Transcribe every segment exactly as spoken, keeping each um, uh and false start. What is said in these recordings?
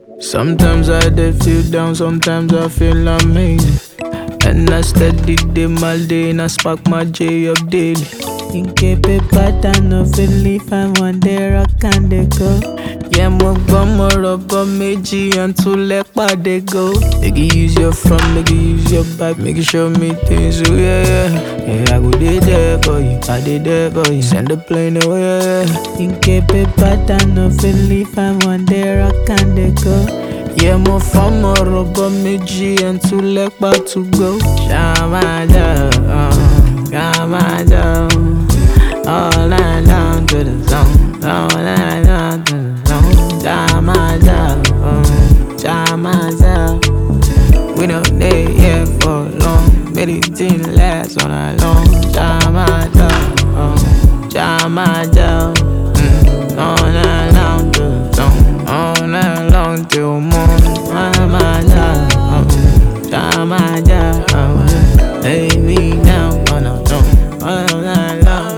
Sometimes I did feel down, sometimes I feel amazing. And I steady day my day and I spark my J up daily. Inke paper down no feel leaf and one day rock and they go. Yeah, mo gbọ́ mo rọ̀bọ̀ méjì and two lẹ́pà they go. Make you use your front, make you use your back, make you show me things, oh yeah, yeah. Yeah, I go dey there for you, I dey there for you. Send the plane away, yeah, yeah. Inke paper down no feel leaf and one day rock and they go. Yeah, mo fọ́ mo rọ̀bọ̀ méjì and two lẹ́pà to go. Ṣàmájà, ṣàmájà, all night down to the zone, all night down to the zone. Ṣàmájà, ṣàmájà, we don't dey here for long, make the thing last all night long. Ṣàmájà, ṣàmájà, all night down to the zone, all night long till morning. Ṣàmájà, ṣàmájà, lay me down on the throne, all night long.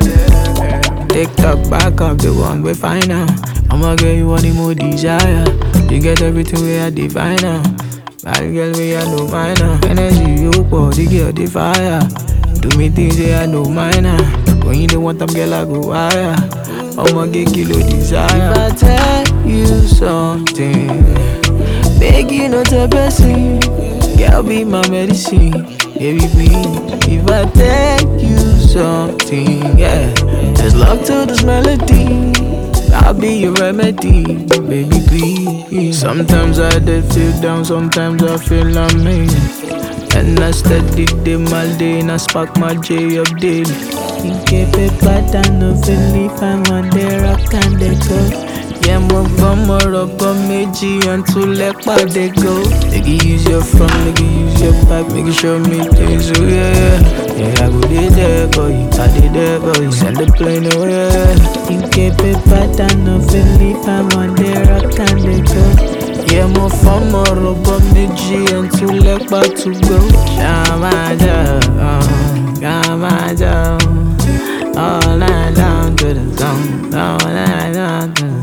TikTok back up the one we find now. I'ma get you what the more desire. You get everything we are divine now. Bad girl we are no minor. Energy you pour the girl the fire. Do me things they are no minor. When you don't want them girl I go higher. I'ma get kilo desire. If I tell you something, beg you not to blessing. Girl be my medicine, baby please. If I tell you something, yeah, just love to this melody. I'll be your remedy, baby please. Sometimes I did feel down, sometimes I feel amazing. And I steady day my day and I spark my J up daily. Inke paper down no feel leaf and one day rock and they go. Yeah, mo gbọ́ mo rọ̀bọ̀ méjì and two lẹ́pà they go. Make you use your front, make you use your back, make you show me things, oh yeah, yeah. Yeah, I go dey there for you, I dey there for you. Send the plane away, yeah. Inke paper down no feel leaf and one day rock and they go. Yeah, mo fọ́ mo rọ̀bọ̀ méjì and two lẹ́pà to go. Ṣàmájà, ṣàmájà, all night down to the zone, all night down to the zone.